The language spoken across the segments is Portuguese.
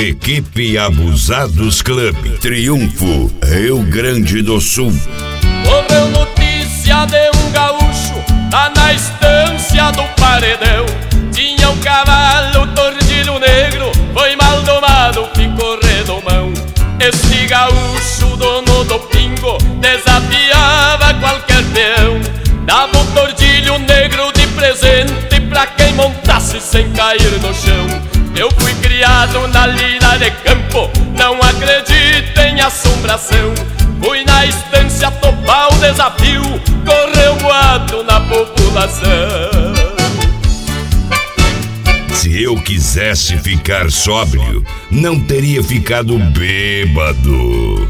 Equipe Abusados Club, Triunfo, Rio Grande do Sul. Correu notícia de um gaúcho lá na estância do Paredão. Tinha um cavalo tordilho negro, foi mal domado, ficou redomão. Este gaúcho, dono do pingo, desafiava qualquer peão. Dava um tordilho negro de presente pra quem montasse sem cair no chão. Eu fui criado na lida de campo, não acredito em assombração. Fui na estância topar o desafio, correu boato na população. Se eu quisesse ficar sóbrio, não teria ficado bêbado.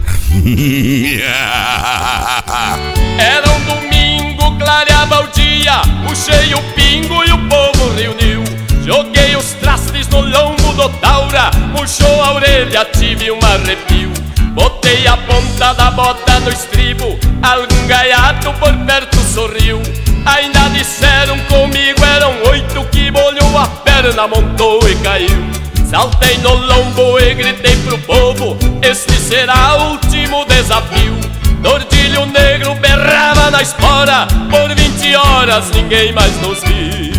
Era um domingo, clareava o dia, puxei o pingo e o povo reuniu. Joguei os trastes no lombo do taura, murchou a orelha, tive um arrepio. Botei a ponta da bota no estribo, algum gaiato por perto sorriu. Ainda disseram comigo, eram 8 que bolhou a perna, montou e caiu. Saltei no lombo e gritei pro povo, este será o último desafio. Tordilho negro berrava na espora, por 20 horas ninguém mais nos viu.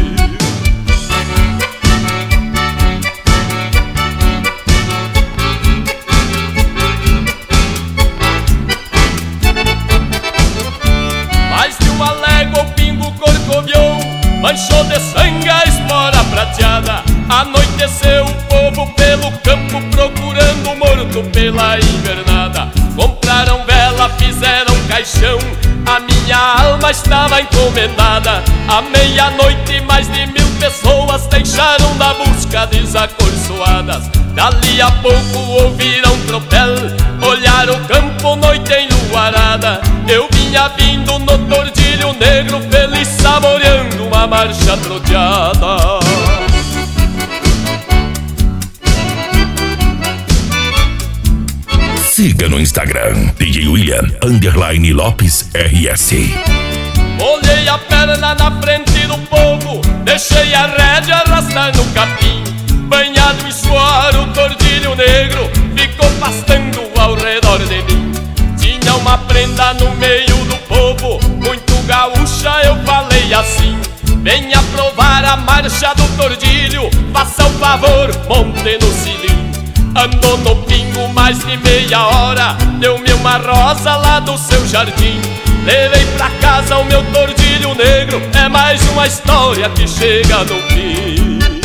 Manchou de sangue a espora prateada. Anoiteceu o povo pelo campo, procurando morto pela invernada. Compraram vela, fizeram caixão, a minha alma estava encomendada. À meia-noite mais de 1000 pessoas deixaram da busca desacorçoadas. Dali a pouco ouviram tropel, olharam o campo, noite enluarada. Eu vinha vindo no tordilho negro, feliz saboreando uma marcha troteada. Siga no Instagram, DJ William _Lopes RS. Olhei a perna na frente do povo, deixei a rédea arrastar no capim. Banhado em suor, o tordilho negro ficou pastando ao redor de mim. Tinha uma prenda no meio do povo, muito gaúcha, eu falei assim: venha provar a marcha do tordilho, faça o favor, monte no cilim. Andou no pingo mais de meia hora, deu-me uma rosa lá do seu jardim. Levei pra casa o meu tordilho negro, é mais uma história que chega no fim.